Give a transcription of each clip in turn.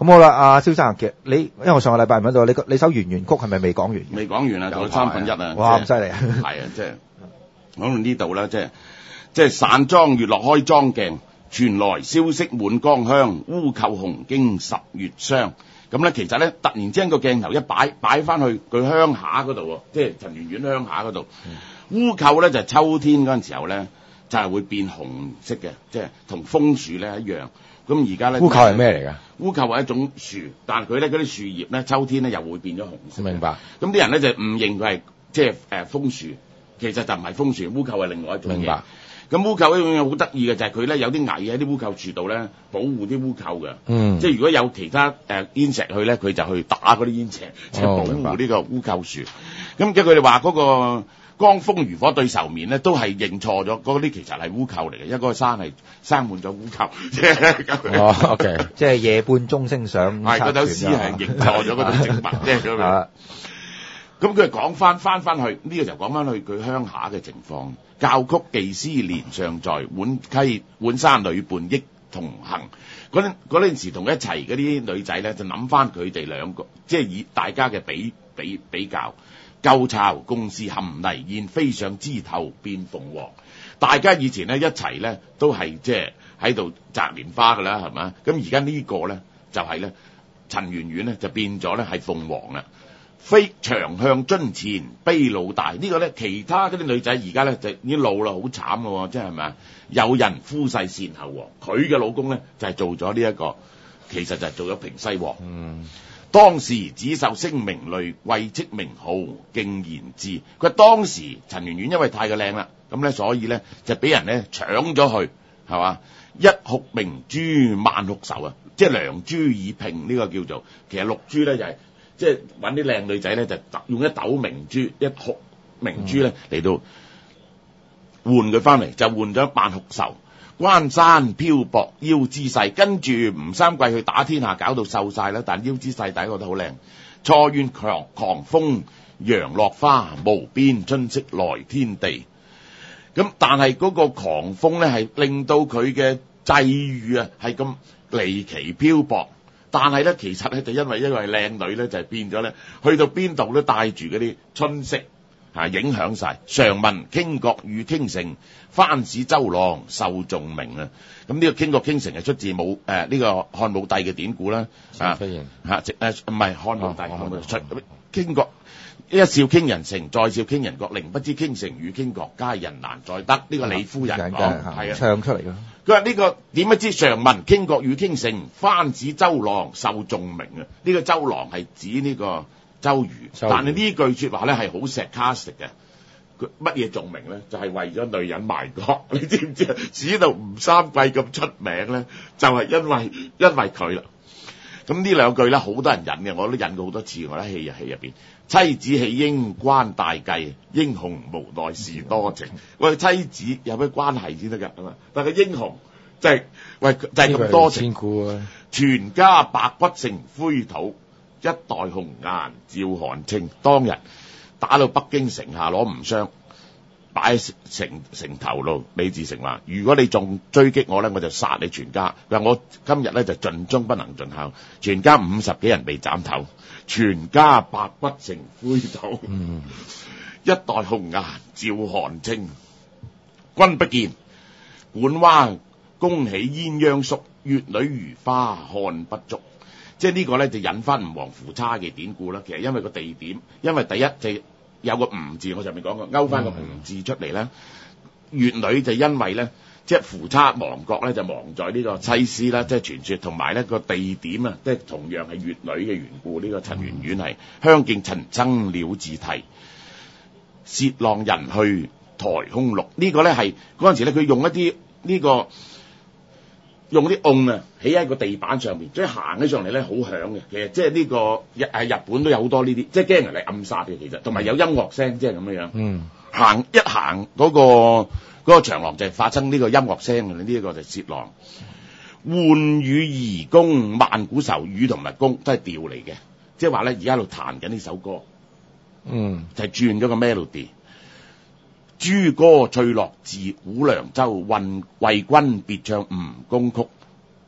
咁好啦，阿蕭生，其實因為我上個禮拜問到你首圓圓曲係咪未講完？ 未講完啊，仲有1/3啊！ 哇，咁犀利啊！ 係啊，即係講到呢度啦，即係散裝月落開莊鏡，傳來消息滿江鄉，烏扣紅經10月霜。咁咧，其實咧，突然之間個鏡頭一擺翻去佢鄉下嗰度喎，即係陳圓圓鄉下嗰度。烏扣咧就係秋天嗰陣時候咧，就係會變紅色嘅，即係同楓樹咧一樣。咁而家咧， 烏扣係咩嚟㗎？ 烏扣係一種樹，但係佢咧嗰啲樹葉咧，秋天咧又會變咗紅色。 明白。 咁啲人咧就誤認佢係即係楓樹，其實就唔係楓樹，烏扣係另外一種嘢。明白。咁烏扣呢樣嘢好得意嘅就係佢咧有啲蟻喺啲烏扣樹度咧保護啲烏扣嘅。即係如果有其他煙石去咧，佢就去打嗰啲煙石，即係保護呢個烏扣樹。咁即係佢哋話嗰個江楓漁火對愁眠咧，都係認錯咗，嗰啲其實係烏扣嚟嘅，因為嗰個山係生滿咗烏扣。 OK， 即係夜半鐘聲響。 係嗰首詩係認錯咗嗰種植物，即係咁樣。咁佢講翻去呢個就講翻去佢鄉下嘅情況。教曲技師年尚在，浣山女伴憶同行。嗰陣時同佢一齊嗰啲女仔咧，就諗翻佢哋兩個，即係以大家嘅比較。舊巢共是含泥燕，飛上枝頭變鳳凰。大家以前咧一齊咧都係即係喺度摘蓮花㗎啦，係嘛？咁而家呢個咧就係咧陳圓圓咧就變咗咧係鳳凰啦。飛長向樽前悲老大，呢個咧其他嗰啲女仔而家咧就已經老啦，好慘咯，即係咪啊？有人夫世善後王，佢嘅老公咧就係做咗呢一個，其實就係做咗平西王。當時只受聲名淚，為戚名號敬言之。佢當時陳圓圓因為太過靚啦，咁咧所以咧就俾人咧搶咗去，係嘛？一哭明珠萬哭愁啊！即係良珠已聘呢個叫做，其實綠珠咧就係。即係揾啲靚女仔咧，就用一斗明珠，一哭明珠咧嚟到換佢翻嚟，就換咗萬哭愁。關山漂泊腰肢細，跟住吳三桂去打天下，搞到瘦晒啦，但腰肢細大家覺得好靚。初怨狂風揚落花，無邊春色來天地。咁但係嗰個狂風咧係令到佢嘅際遇啊係咁離奇漂泊。但係咧，其實咧就因為靚女咧，就係變咗咧，去到邊度都帶住嗰啲春色影響晒。常聞傾國與傾城，番使周郎受重名啊！咁呢個傾國傾城係出自呢個漢武帝嘅典故啦。唔係漢武帝，傾國一笑傾人城，再笑傾人國，寧不知傾城與傾國，佳人難再得。呢個李夫人講係啊， 唱出嚟㗎。 佢話呢個點不知常聞傾國與傾城，番使周郎受重名啊！呢個周郎係指呢個周瑜，但係呢句說話咧係好sarcastic嘅。佢乜嘢重名咧？就係為咗女人賣國，你知唔知啊？使到吳三桂咁出名咧，就係因為佢啦。咁呢兩句咧，好多人引嘅，我都引過好多次。我喺戲入邊，妻子棄嬰關大計，英雄無奈事多情。喂，妻子有咩關係先得㗎？係嘛？但係英雄就係咁多情。全家白骨成灰土，一代紅顏照汗青。當日打到北京城下攞吳襄，擺喺城頭路。李自成話：如果你仲追擊我咧，我就殺你全家。佢話我今日咧就盡忠不能盡孝，全家50幾人被斬頭，全家白骨成灰土。一代紅顏照汗青。君不見，管娃恭喜鴛鴦宿，月女如花看不足。即係呢個咧就引翻吳王夫差嘅典故啦。其實因為個地點，因為第一就有個吳字，我上面講過，勾翻個吳字出嚟啦。月女就因為咧，即係夫差亡國咧，就亡在呢個西施啦，即係傳說，同埋呢個地點啊，即係同樣係月女嘅緣故。呢個陳圓圓係香徑陳爭鳥自啼，薛浪人去台空錄。呢個咧係嗰陣時咧，佢用一啲呢個。用啲甕啊，起喺個地板上面，所以行起上嚟咧好響嘅。其實即係呢個日本都有好多呢啲，即係驚人嚟暗殺嘅。其實同埋有音樂聲，即係咁樣樣。行嗰個長廊就係發生呢個音樂聲嘅。呢一個就係薛浪。喚與夷公萬古愁，與同埋公都係調嚟嘅，即係話咧而家喺度彈緊呢首歌。就係轉咗個 melody。諸歌翠落自古涼州，為君別唱吳宮曲。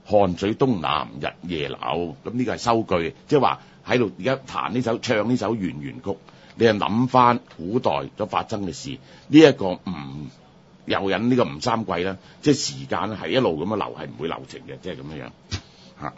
汗水東南日夜流，咁呢個係收據，即係話喺度而家彈呢首唱呢首圓圓曲，你係諗翻古代所發生嘅事，呢、一個又引呢個吳三桂啦，即係時間係一路咁樣流，係唔會流程嘅，即係咁樣嚇。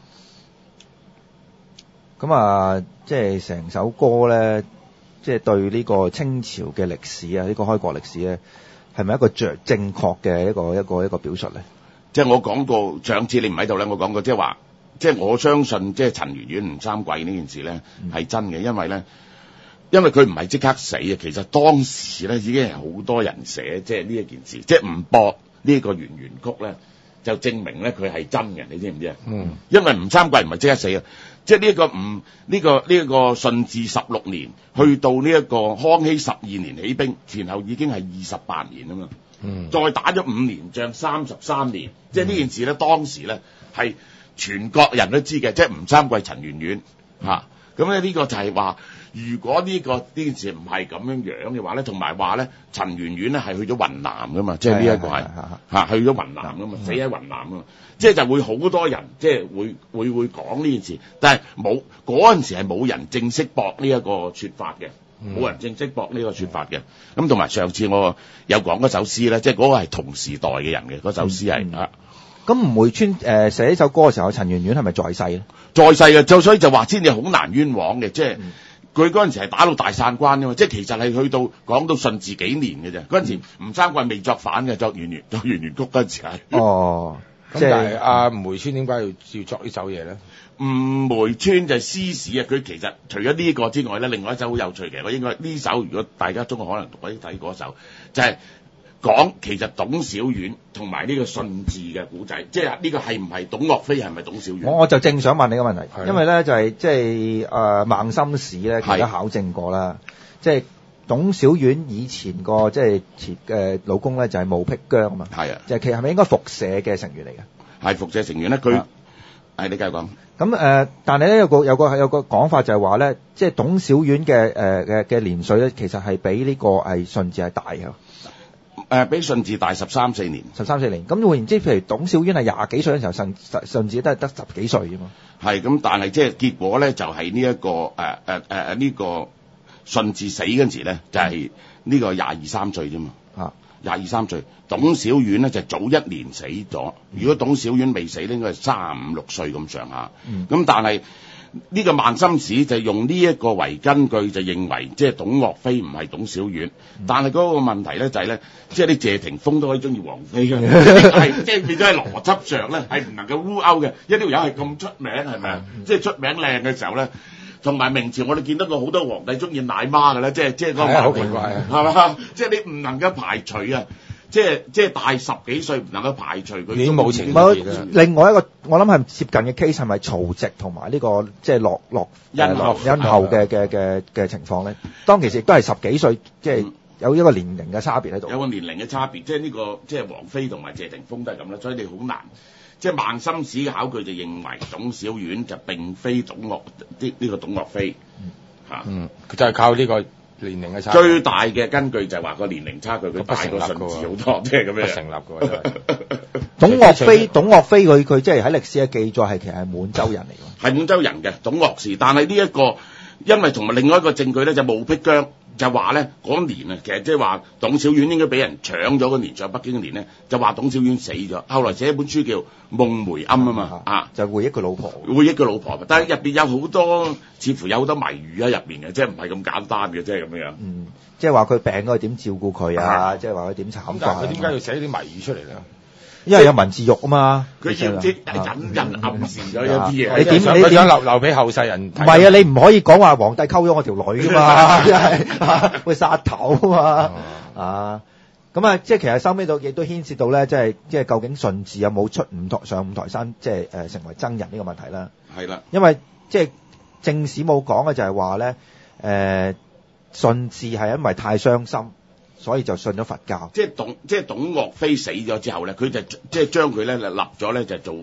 咁啊，即係成首歌咧，即係對呢個清朝嘅歷史啊，呢個開國歷史咧，係咪一個正確嘅一個表述咧？ 即係我講過，上次你唔喺度咧，我講過，即係話，即係我相信，即係陳圓圓、吳三桂呢件事咧係真嘅，因為佢唔係即刻死啊，其實當時咧已經係好多人寫，即係呢一件事，即係唔駁呢個圓圓曲咧，就證明咧佢係真嘅，你知唔知啊？因為吳三桂唔係即刻死啊，即係呢個順治16年去到呢一個康熙12年起兵，前後已經係28年啊嘛。再打咗5年仗，33年，即係呢件事咧，當時咧係全國人都知嘅，即係吳三桂、陳圓圓嚇。咁咧呢個就係話，如果呢件事唔係咁樣嘅話咧，同埋話咧，陳圓圓咧係去咗雲南噶嘛，即係呢一個係嚇去咗雲南噶嘛，死喺雲南噶嘛，即係就會好多人即係會講呢件事，但係冇嗰陣時係冇人正式駁呢一個説法嘅。冇人正式駁呢個説法嘅，咁同埋上次我有講嗰首詩咧，即係嗰個係同時代嘅人嘅嗰首詩係啊。 咁吳梅村寫呢首歌嘅時候，陳圓圓係咪在世咧？ 在世嘅，所以就話先至好難冤枉嘅，即係佢嗰陣時係打到大散關㗎嘛，即係其實係去到講到順治幾年嘅啫。嗰陣時吳三桂未作反嘅，作圓圓曲嗰陣時係。 哦，即係阿吳梅村點解要作呢首嘢咧？ 吳梅村就係詩史啊！佢其實除咗呢個之外咧，另外一首好有趣嘅，我應該呢首如果大家中國可能讀過睇嗰首，就係講其實董小宛同埋呢個順治嘅古仔，即係呢個係唔係董岳飛，係咪董小宛？ 我就正想問你個問題，因為咧就係即係孟心史咧，其實考證過啦，即係董小宛以前個即係前嘅老公咧就係冒辟疆啊嘛， 係啊， 就係其實係咪應該復社嘅成員嚟嘅？ 係復社成員咧，佢係你繼續講。 咁但係咧有個講法就係話咧，即係董小宛嘅年歲咧，其實係比呢個係順治係大嘅。 比順治大13、14年。 13、14年。咁換言之，譬如董小宛係廿幾歲嘅時候，順治都係得10幾歲啫嘛。係咁，但係即係結果咧，就係呢一個呢個順治死嗰陣時咧，就係呢個22、23歲啫嘛。22、23歲，董小宛咧就早1年死咗。如果董小宛未死咧，應該係35、36歲咁上下。咁但係呢個孟心史就用呢一個為根據，就認為即係董岳飛唔係董小宛。但係嗰個問題咧就係咧，即係啲謝霆鋒都可以中意王菲嘅，係即係變咗係邏輯上咧係唔能夠烏勾嘅。一條友係咁出名係咪啊？即係出名靚嘅時候咧。同埋明朝我哋見到過好多皇帝中意奶媽嘅咧，即係嗰個好奇怪啊， 係嘛？即係你唔能夠排除啊！即係大10幾歲唔能夠排除佢。 已經冇情義啦。另外一個我諗係接近嘅 case 係咪曹植同埋呢個即係樂殷後嘅情況咧？當其時亦都係10幾歲，即係有一個年齡嘅差別喺度。 有個年齡嘅差別，即係呢個即係王菲同埋謝霆鋒都係咁啦，所以你好難。即係孟心史嘅考據就認為董小宛就並非呢個董岳飛嚇。 佢就係靠呢個年齡嘅差距。 最大嘅根據就係話個年齡差距，佢大過順治好多，即係咁樣。 不成立嘅董岳飛佢即係喺歷史嘅記載係其實係滿洲人嚟㗎。 係滿洲人嘅董岳氏，但係呢一個因為同埋另外一個證據咧就冒辟疆。就話咧嗰年啊，其實即係話董小宛應該俾人搶咗嗰年上北京嘅年咧，就話董小宛死咗。後來寫一本書叫《夢梅庵》啊嘛，就回憶佢老婆。 回憶佢老婆，但係入邊有好多，似乎有好多謎語喺入邊嘅，即係唔係咁簡單嘅，即係咁樣。 即係話佢病嗰陣點照顧佢啊？即係話佢點慘法。 佢點解要寫啲謎語出嚟咧？ 因為有文字獄啊嘛， 佢要即係隱隱暗示咗有啲嘢。 你點留俾後世人？ 唔係啊，你唔可以講話皇帝溝咗我條女㗎嘛，真係會殺頭啊嘛。咁啊，即係其實收尾到亦都牽涉到咧，即係究竟順治有冇上五台山，即係成為僧人呢個問題啦。 係啦， 因為即係正史冇講嘅就係話咧，順治係因為太傷心。所以就信咗佛教。 即係董岳飛死咗之後咧，佢就即係將佢咧立咗咧就做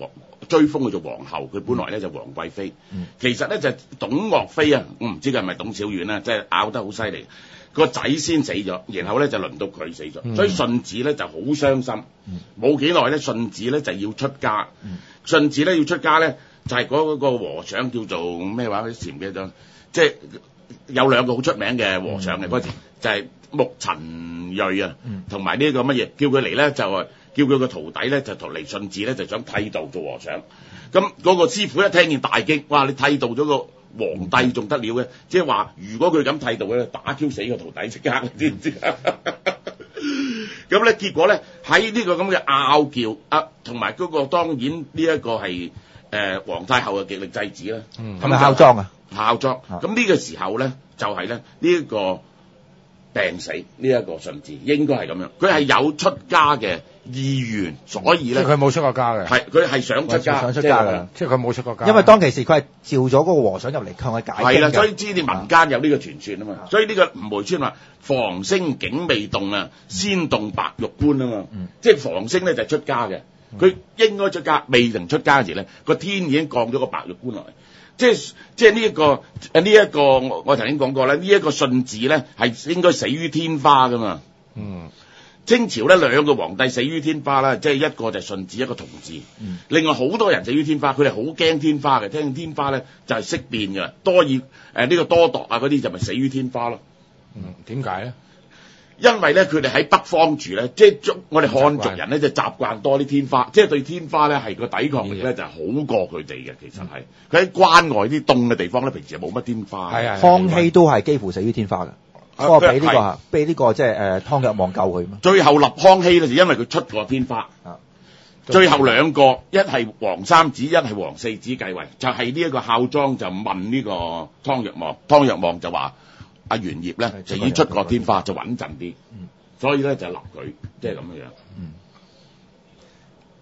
追封佢做皇后，佢本來咧就皇貴妃，其實咧就董岳妃啊，我唔知佢係咪董小宛啦，即係拗得好犀利。個仔先死咗，然後咧就輪到佢死咗，所以順治咧就好傷心。冇幾耐咧，順治咧就要出家。順治咧要出家咧，就係嗰個和尚叫做咩話？啲唔記得咗，即係有兩個好出名嘅和尚嘅嗰時，就係木塵瑞啊，同埋呢個乜嘢，叫佢嚟咧就係叫佢個徒弟咧就嚟順治咧就想剃度做和尚。咁嗰個師傅一聽見大驚，哇！你剃度咗個皇帝仲得了嘅，即係話如果佢咁剃度咧，打 Q 死個徒弟即刻，知唔知啊？咁咧結果咧喺呢個咁嘅拗撬啊，同埋嗰個當然呢一個係皇太后嘅極力制止啦。 係咪孝莊啊？ 孝莊。咁呢個時候咧就係咧呢一個病死，呢一個順治應該係咁樣，佢係有出家嘅意願，所以咧即係佢冇出過家嘅， 係佢係想出家， 想出家嘅， 即係佢冇出過家。 因為當其時佢係召咗嗰個和尚入嚟向佢解經嘅。 係啦，所以知你民間有呢個傳說啊嘛。所以呢個吳梅村話房星竟未動啊，先動白玉觀啊嘛。即係房星咧就係出家嘅，佢應該出家，未曾出家嗰時咧，個天已經降咗個白玉觀落嚟。即係呢一個我頭先講過咧，呢一個順治咧係應該死於天花噶嘛。清朝咧兩個皇帝死於天花啦，即係一個就係順治，一個同治。另外好多人死於天花，佢哋好驚天花嘅，聽天花咧就係色變嘅，呢個多鐸啊嗰啲就咪死於天花咯。 點解咧？ 因為咧佢哋喺北方住咧，即係我哋漢族人咧就習慣多啲天花，即係對天花咧係個抵抗力咧就係好過佢哋嘅。其實係佢喺關外啲凍嘅地方咧，平時冇乜天花。 康熙都係幾乎死於天花嘅。不過俾呢個即係湯若望救佢嘛。 最後立康熙咧就因為佢出過天花。最後兩個，一係皇三子，一係皇四子繼位，就係呢一個孝莊就問呢個湯若望，湯若望就話阿玄燁咧就已經出過天花，就穩陣啲，所以咧就立佢，即係咁樣樣。